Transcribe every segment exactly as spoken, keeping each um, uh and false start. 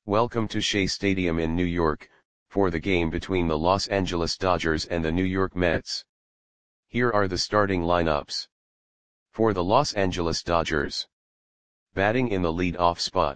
Welcome to Shea Stadium in New York, for the game between the Los Angeles Dodgers and the New York Mets. Here are the starting lineups. For the Los Angeles Dodgers. Batting in the lead-off spot.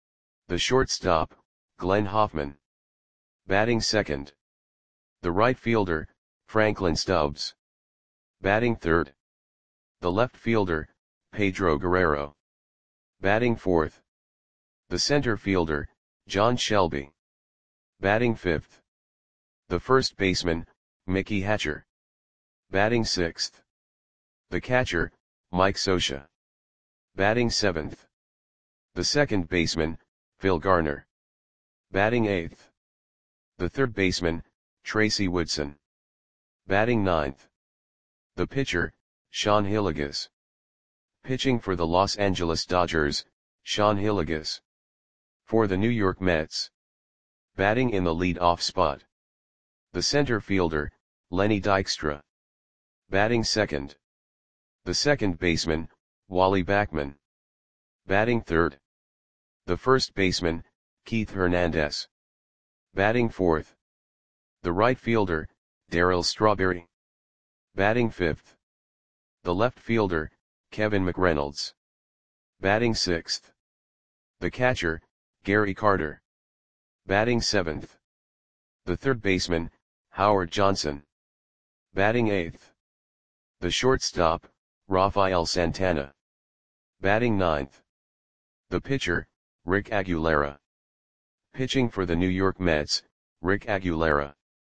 The shortstop, Glenn Hoffman. Batting second. The right fielder, Franklin Stubbs. Batting third. The left fielder, Pedro Guerrero. Batting fourth. The center fielder, John Shelby. Batting fifth. The first baseman, Mickey Hatcher. Batting sixth. The catcher, Mike Scioscia. Batting seventh. The second baseman, Phil Garner. Batting eighth. The third baseman, Tracy Woodson. Batting ninth. The pitcher, Sean Hillegas. Pitching for the Los Angeles Dodgers, Sean Hillegas. For the New York Mets. Batting in the lead-off spot. The center fielder, Lenny Dykstra. Batting second. The second baseman, Wally Backman. Batting third. The first baseman, Keith Hernandez. Batting fourth. The right fielder, Darryl Strawberry. Batting fifth. The left fielder, Kevin McReynolds. Batting sixth. The catcher, Gary Carter. Batting seventh. The third baseman, Howard Johnson. Batting eighth. The shortstop, Rafael Santana. Batting ninth. The pitcher, Rick Aguilera. Pitching for the New York Mets, Rick Aguilera.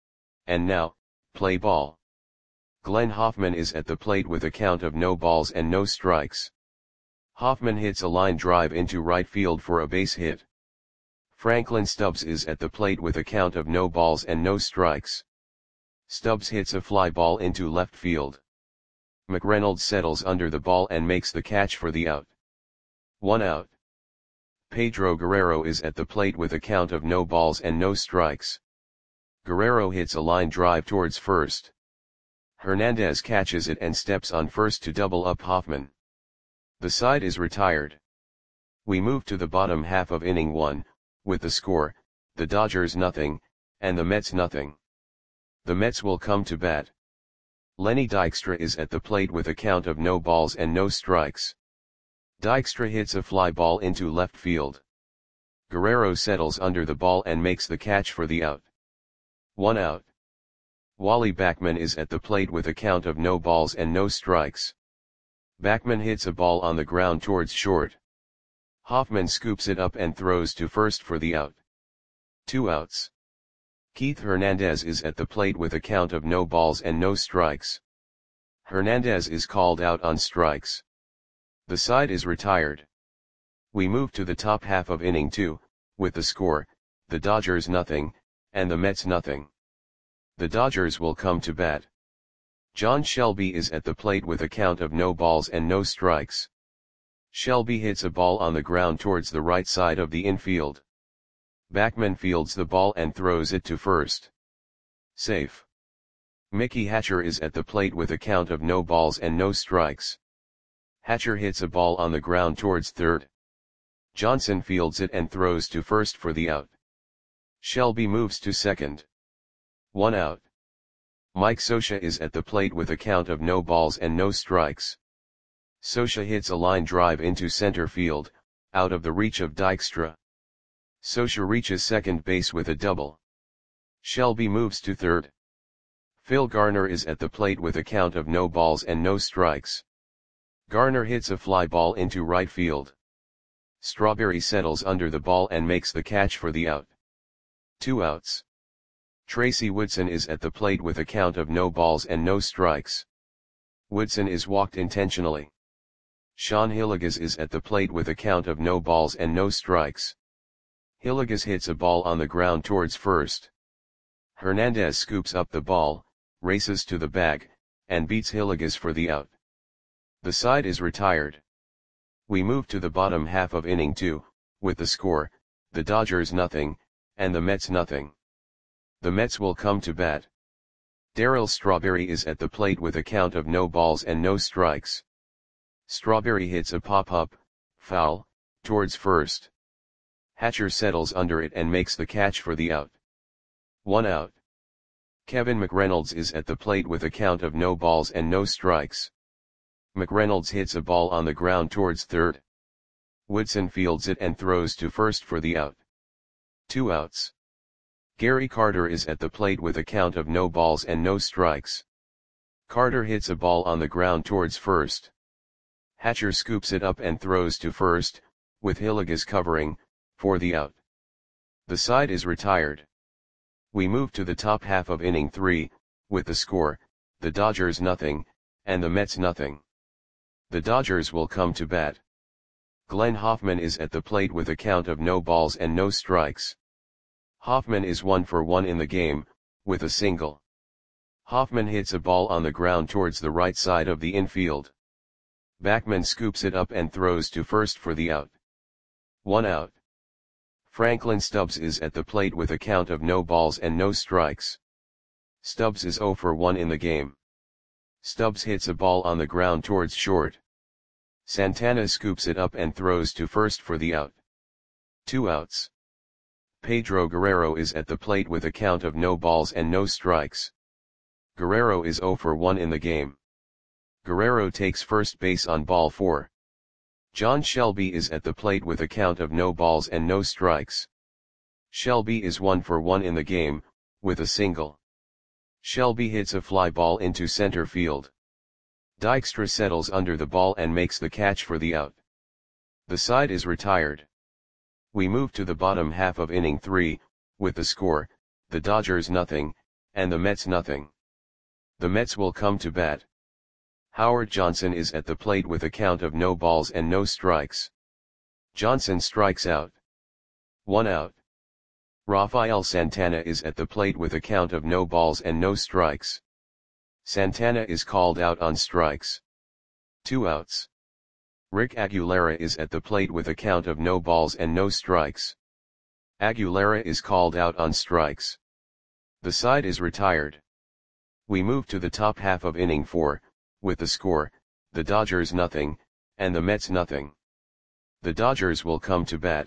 And now, play ball. Glenn Hoffman is at the plate with a count of no balls and no strikes. Hoffman hits a line drive into right field for a base hit. Franklin Stubbs is at the plate with a count of no balls and no strikes. Stubbs hits a fly ball into left field. McReynolds settles under the ball and makes the catch for the out. One out. Pedro Guerrero is at the plate with a count of no balls and no strikes. Guerrero hits a line drive towards first. Hernandez catches it and steps on first to double up Hoffman. The side is retired. We move to the bottom half of inning one, with the score, the Dodgers nothing, and the Mets nothing. The Mets will come to bat. Lenny Dykstra is at the plate with a count of no balls and no strikes. Dykstra hits a fly ball into left field. Guerrero settles under the ball and makes the catch for the out. One out. Wally Backman is at the plate with a count of no balls and no strikes. Backman hits a ball on the ground towards short. Hoffman scoops it up and throws to first for the out. Two outs. Keith Hernandez is at the plate with a count of no balls and no strikes. Hernandez is called out on strikes. The side is retired. We move to the top half of inning two, with the score, the Dodgers nothing, and the Mets nothing. The Dodgers will come to bat. John Shelby is at the plate with a count of no balls and no strikes. Shelby hits a ball on the ground towards the right side of the infield. Backman fields the ball and throws it to first. Safe. Mickey Hatcher is at the plate with a count of no balls and no strikes. Hatcher hits a ball on the ground towards third. Johnson fields it and throws to first for the out. Shelby moves to second. One out. Mike Scioscia is at the plate with a count of no balls and no strikes. Scioscia hits a line drive into center field, out of the reach of Dykstra. Scioscia reaches second base with a double. Shelby moves to third. Phil Garner is at the plate with a count of no balls and no strikes. Garner hits a fly ball into right field. Strawberry settles under the ball and makes the catch for the out. Two outs. Tracy Woodson is at the plate with a count of no balls and no strikes. Woodson is walked intentionally. Sean Hillegas is at the plate with a count of no balls and no strikes. Hillegas hits a ball on the ground towards first. Hernandez scoops up the ball, races to the bag, and beats Hillegas for the out. The side is retired. We move to the bottom half of inning two, with the score, the Dodgers nothing, and the Mets nothing. The Mets will come to bat. Darryl Strawberry is at the plate with a count of no balls and no strikes. Strawberry hits a pop-up, foul, towards first. Hatcher settles under it and makes the catch for the out. One out. Kevin McReynolds is at the plate with a count of no balls and no strikes. McReynolds hits a ball on the ground towards third. Woodson fields it and throws to first for the out. Two outs. Gary Carter is at the plate with a count of no balls and no strikes. Carter hits a ball on the ground towards first. Hatcher scoops it up and throws to first, with Hillegas covering, for the out. The side is retired. We move to the top half of inning three, with the score, the Dodgers nothing, and the Mets nothing. The Dodgers will come to bat. Glenn Hoffman is at the plate with a count of no balls and no strikes. Hoffman is one for one in the game, with a single. Hoffman hits a ball on the ground towards the right side of the infield. Backman scoops it up and throws to first for the out. One out. Franklin Stubbs is at the plate with a count of no balls and no strikes. Stubbs is zero for one in the game. Stubbs hits a ball on the ground towards short. Santana scoops it up and throws to first for the out. Two outs. Pedro Guerrero is at the plate with a count of no balls and no strikes. Guerrero is zero for one in the game. Guerrero takes first base on ball four. John Shelby is at the plate with a count of no balls and no strikes. Shelby is one for one in the game, with a single. Shelby hits a fly ball into center field. Dykstra settles under the ball and makes the catch for the out. The side is retired. We move to the bottom half of inning three, with the score, the Dodgers nothing, and the Mets nothing. The Mets will come to bat. Howard Johnson is at the plate with a count of no balls and no strikes. Johnson strikes out. One out. Rafael Santana is at the plate with a count of no balls and no strikes. Santana is called out on strikes. Two outs. Rick Aguilera is at the plate with a count of no balls and no strikes. Aguilera is called out on strikes. The side is retired. We move to the top half of inning four, with the score, the Dodgers nothing, and the Mets nothing. The Dodgers will come to bat.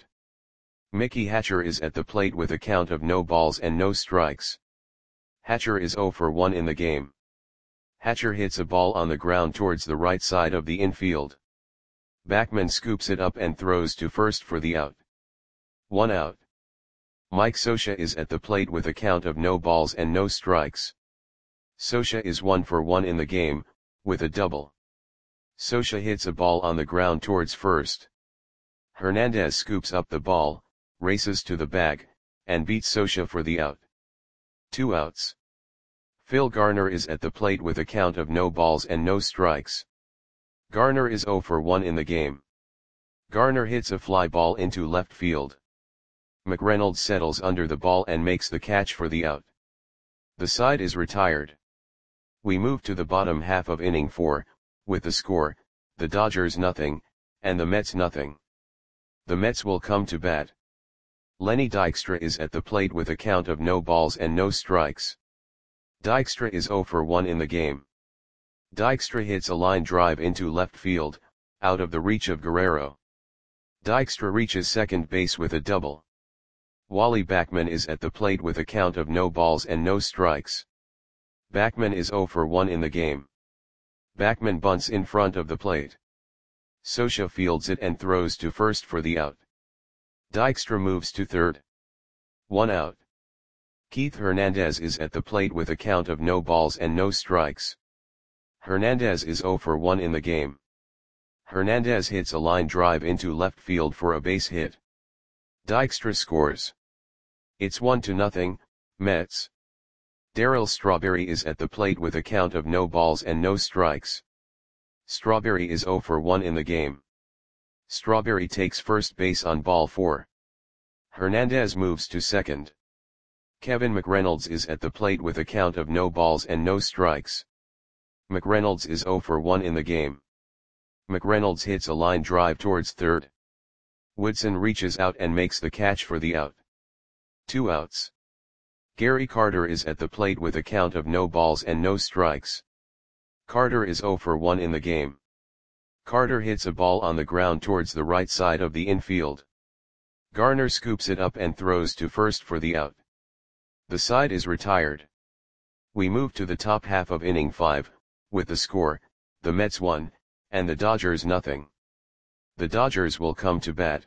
Mickey Hatcher is at the plate with a count of no balls and no strikes. Hatcher is zero for one in the game. Hatcher hits a ball on the ground towards the right side of the infield. Backman scoops it up and throws to first for the out. One out. Mike Scioscia is at the plate with a count of no balls and no strikes. Scioscia is one for one in the game, with a double. Scioscia hits a ball on the ground towards first. Hernandez scoops up the ball, races to the bag, and beats Scioscia for the out. Two outs. Phil Garner is at the plate with a count of no balls and no strikes. Garner is zero for one in the game. Garner hits a fly ball into left field. McReynolds settles under the ball and makes the catch for the out. The side is retired. We move to the bottom half of inning four, with the score, the Dodgers nothing, and the Mets nothing. The Mets will come to bat. Lenny Dykstra is at the plate with a count of no balls and no strikes. Dykstra is zero for one in the game. Dykstra hits a line drive into left field, out of the reach of Guerrero. Dykstra reaches second base with a double. Wally Backman is at the plate with a count of no balls and no strikes. Backman is zero for one in the game. Backman bunts in front of the plate. Scioscia fields it and throws to first for the out. Dykstra moves to third. One out. Keith Hernandez is at the plate with a count of no balls and no strikes. Hernandez is zero for one in the game. Hernandez hits a line drive into left field for a base hit. Dykstra scores. It's one to nothing, Mets. Darryl Strawberry is at the plate with a count of no balls and no strikes. Strawberry is zero for one in the game. Strawberry takes first base on ball four. Hernandez moves to second. Kevin McReynolds is at the plate with a count of no balls and no strikes. McReynolds is zero for one in the game. McReynolds hits a line drive towards third. Woodson reaches out and makes the catch for the out. Two outs. Gary Carter is at the plate with a count of no balls and no strikes. Carter is zero for one in the game. Carter hits a ball on the ground towards the right side of the infield. Garner scoops it up and throws to first for the out. The side is retired. We move to the top half of inning five, with the score, the Mets one, and the Dodgers nothing. The Dodgers will come to bat.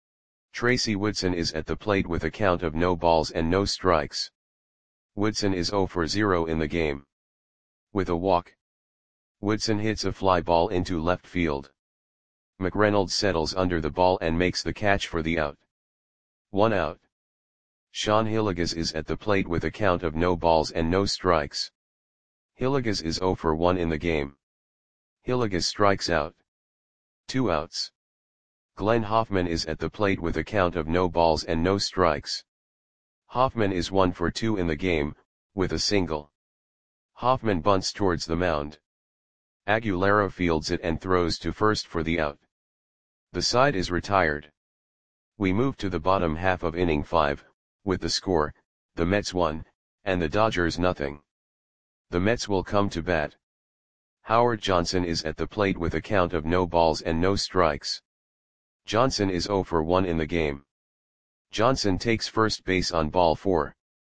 Tracy Woodson is at the plate with a count of no balls and no strikes. Woodson is zero for zero in the game. With a walk, Woodson hits a fly ball into left field. McReynolds settles under the ball and makes the catch for the out. One out. Sean Hillegas is at the plate with a count of no balls and no strikes. Hillegas is zero for one in the game. Hillegas strikes out. Two outs. Glenn Hoffman is at the plate with a count of no balls and no strikes. Hoffman is one for two in the game, with a single. Hoffman bunts towards the mound. Aguilera fields it and throws to first for the out. The side is retired. We move to the bottom half of inning five, with the score, the Mets one, and the Dodgers nothing. The Mets will come to bat. Howard Johnson is at the plate with a count of no balls and no strikes. Johnson is zero for one in the game. Johnson takes first base on ball four.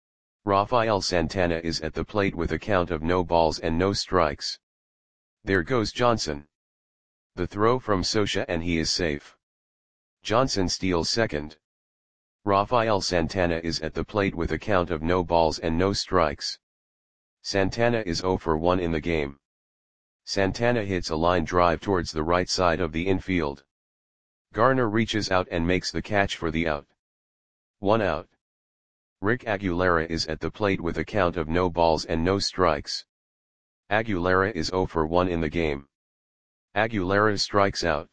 Rafael Santana is at the plate with a count of no balls and no strikes. There goes Johnson. The throw from Socha and he is safe. Johnson steals second. Rafael Santana is at the plate with a count of no balls and no strikes. Santana is zero for one in the game. Santana hits a line drive towards the right side of the infield. Garner reaches out and makes the catch for the out. One out. Rick Aguilera is at the plate with a count of no balls and no strikes. Aguilera is zero for one in the game. Aguilera strikes out.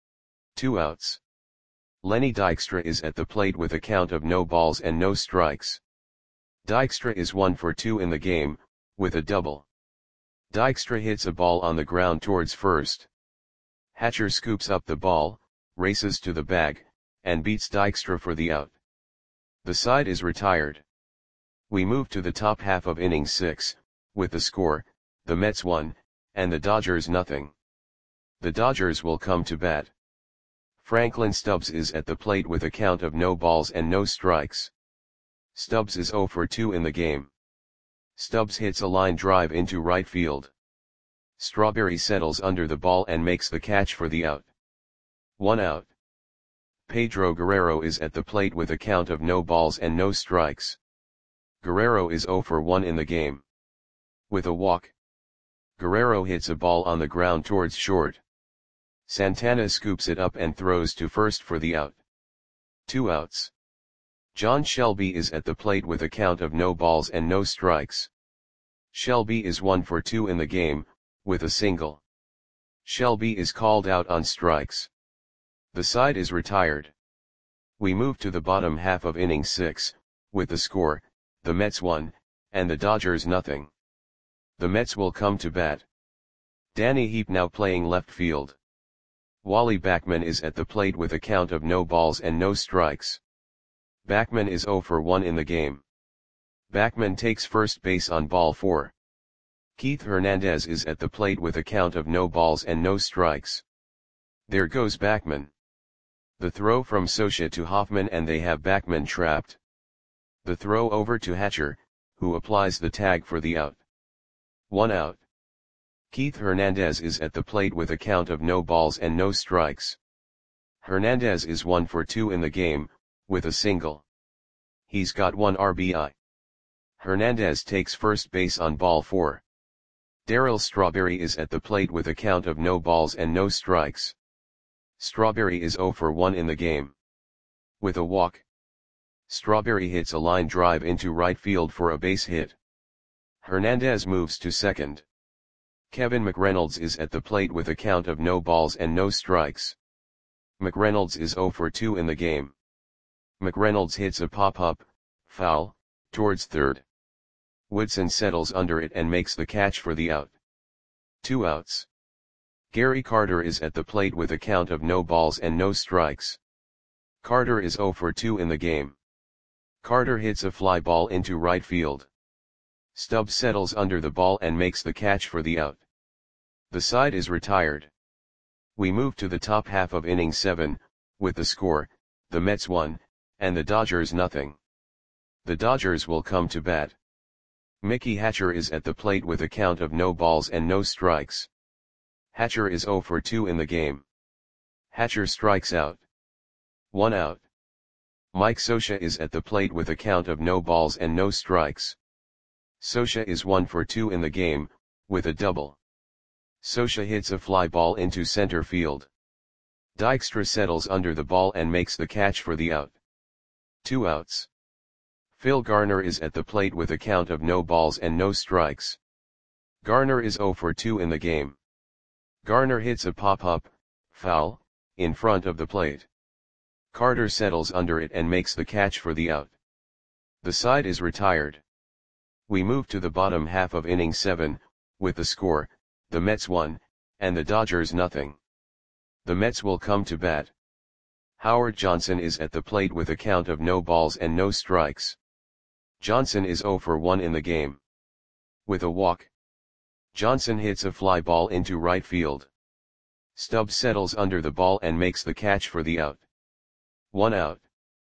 Two outs. Lenny Dykstra is at the plate with a count of no balls and no strikes. Dykstra is one for two in the game, with a double. Dykstra hits a ball on the ground towards first. Hatcher scoops up the ball, races to the bag, and beats Dykstra for the out. The side is retired. We move to the top half of inning six, with the score, the Mets one, and the Dodgers nothing. The Dodgers will come to bat. Franklin Stubbs is at the plate with a count of no balls and no strikes. Stubbs is zero for two in the game. Stubbs hits a line drive into right field. Strawberry settles under the ball and makes the catch for the out. One out. Pedro Guerrero is at the plate with a count of no balls and no strikes. Guerrero is zero for one in the game. With a walk, Guerrero hits a ball on the ground towards short. Santana scoops it up and throws to first for the out. Two outs. John Shelby is at the plate with a count of no balls and no strikes. Shelby is one for two in the game, with a single. Shelby is called out on strikes. The side is retired. We move to the bottom half of inning six, with the score, the Mets one, and the Dodgers nothing. The Mets will come to bat. Danny Heap now playing left field. Wally Backman is at the plate with a count of no balls and no strikes. Backman is zero for one in the game. Backman takes first base on ball four. Keith Hernandez is at the plate with a count of no balls and no strikes. There goes Backman. The throw from Socha to Hoffman and they have Backman trapped. The throw over to Hatcher, who applies the tag for the out. One out. Keith Hernandez is at the plate with a count of no balls and no strikes. Hernandez is one for two in the game, with a single. He's got one R B I. Hernandez takes first base on ball four. Darryl Strawberry is at the plate with a count of no balls and no strikes. Strawberry is zero for one in the game. With a walk, Strawberry hits a line drive into right field for a base hit. Hernandez moves to second. Kevin McReynolds is at the plate with a count of no balls and no strikes. McReynolds is zero for two in the game. McReynolds hits a pop-up, foul, towards third. Woodson settles under it and makes the catch for the out. Two outs. Gary Carter is at the plate with a count of no balls and no strikes. Carter is zero for two in the game. Carter hits a fly ball into right field. Stubbs settles under the ball and makes the catch for the out. The side is retired. We move to the top half of inning seven, with the score, the Mets one, and the Dodgers nothing. The Dodgers will come to bat. Mickey Hatcher is at the plate with a count of no balls and no strikes. Hatcher is oh for two in the game. Hatcher strikes out. One out. Mike Scioscia is at the plate with a count of no balls and no strikes. Scioscia is one for two in the game, with a double. Scioscia hits a fly ball into center field. Dykstra settles under the ball and makes the catch for the out. Two outs. Phil Garner is at the plate with a count of no balls and no strikes. Garner is oh for two in the game. Garner hits a pop-up, foul, in front of the plate. Carter settles under it and makes the catch for the out. The side is retired. We move to the bottom half of inning seven, with the score, the Mets one, and the Dodgers nothing. The Mets will come to bat. Howard Johnson is at the plate with a count of no balls and no strikes. Johnson is oh for one in the game. With a walk. Johnson hits a fly ball into right field. Stubbs settles under the ball and makes the catch for the out. One out.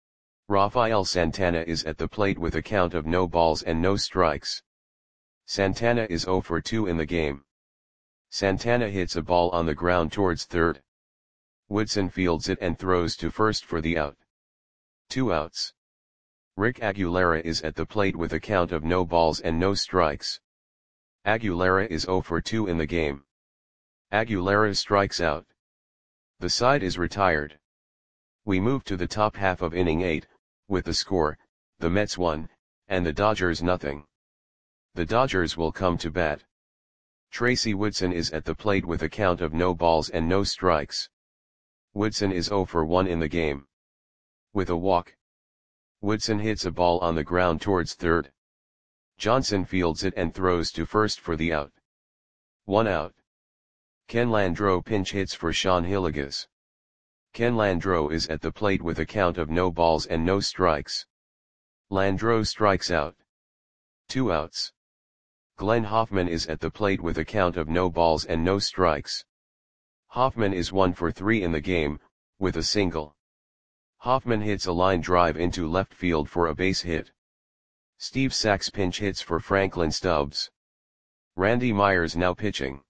Rafael Santana is at the plate with a count of no balls and no strikes. Santana is oh for two in the game. Santana hits a ball on the ground towards third. Woodson fields it and throws to first for the out. Two outs. Rick Aguilera is at the plate with a count of no balls and no strikes. Aguilera is oh for two in the game. Aguilera strikes out. The side is retired. We move to the top half of inning eight, with the score, the Mets one, and the Dodgers nothing. The Dodgers will come to bat. Tracy Woodson is at the plate with a count of no balls and no strikes. Woodson is oh for one in the game. With a walk. Woodson hits a ball on the ground towards third. Johnson fields it and throws to first for the out. One out. Ken Landreau pinch hits for Sean Hillegas. Ken Landreau is at the plate with a count of no balls and no strikes. Landreau strikes out. Two outs. Glenn Hoffman is at the plate with a count of no balls and no strikes. Hoffman is one for three in the game, with a single. Hoffman hits a line drive into left field for a base hit. Steve Sax pinch hits for Franklin Stubbs. Randy Myers now pitching.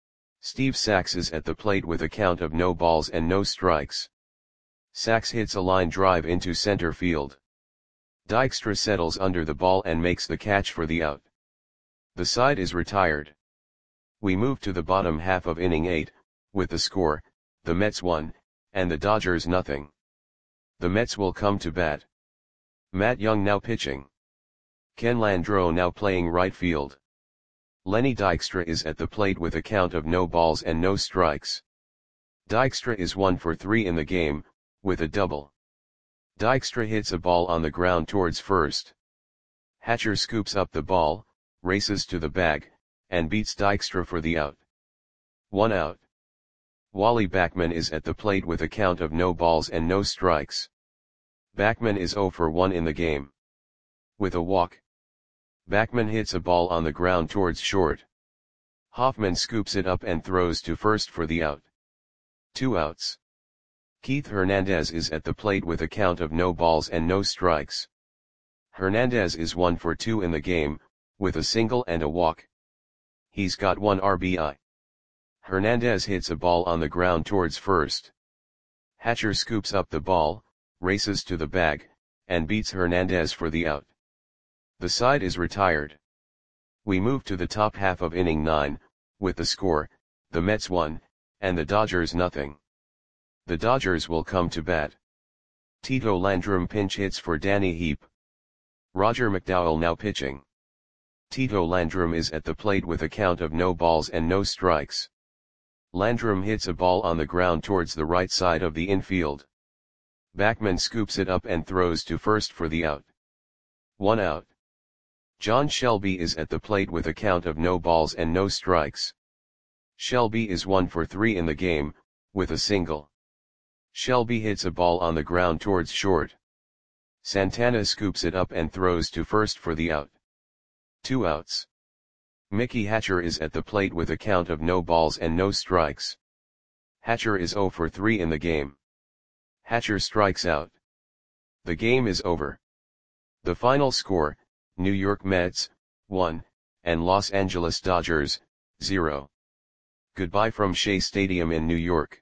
Steve Sax is at the plate with a count of no balls and no strikes. Sax hits a line drive into center field. Dykstra settles under the ball and makes the catch for the out. The side is retired. We move to the bottom half of inning eight, with the score, the Mets one, and the Dodgers nothing. The Mets will come to bat. Matt Young now pitching. Ken Landreau now playing right field. Lenny Dykstra is at the plate with a count of no balls and no strikes. Dykstra is one for three in the game, with a double. Dykstra hits a ball on the ground towards first. Hatcher scoops up the ball, races to the bag, and beats Dykstra for the out. One out. Wally Backman is at the plate with a count of no balls and no strikes. Backman is oh for one in the game. With a walk. Backman hits a ball on the ground towards short. Hoffman scoops it up and throws to first for the out. Two outs. Keith Hernandez is at the plate with a count of no balls and no strikes. Hernandez is one for two in the game, with a single and a walk. He's got one R B I. Hernandez hits a ball on the ground towards first. Hatcher scoops up the ball, races to the bag, and beats Hernandez for the out. The side is retired. We move to the top half of inning nine, with the score, the Mets one, and the Dodgers nothing. The Dodgers will come to bat. Tito Landrum pinch hits for Danny Heap. Roger McDowell now pitching. Tito Landrum is at the plate with a count of no balls and no strikes. Landrum hits a ball on the ground towards the right side of the infield. Backman scoops it up and throws to first for the out. One out. John Shelby is at the plate with a count of no balls and no strikes. Shelby is one for three in the game, with a single. Shelby hits a ball on the ground towards short. Santana scoops it up and throws to first for the out. Two outs. Mickey Hatcher is at the plate with a count of no balls and no strikes. Hatcher is oh for three in the game. Hatcher strikes out. The game is over. The final score, New York Mets, one, and Los Angeles Dodgers, zero. Goodbye from Shea Stadium in New York.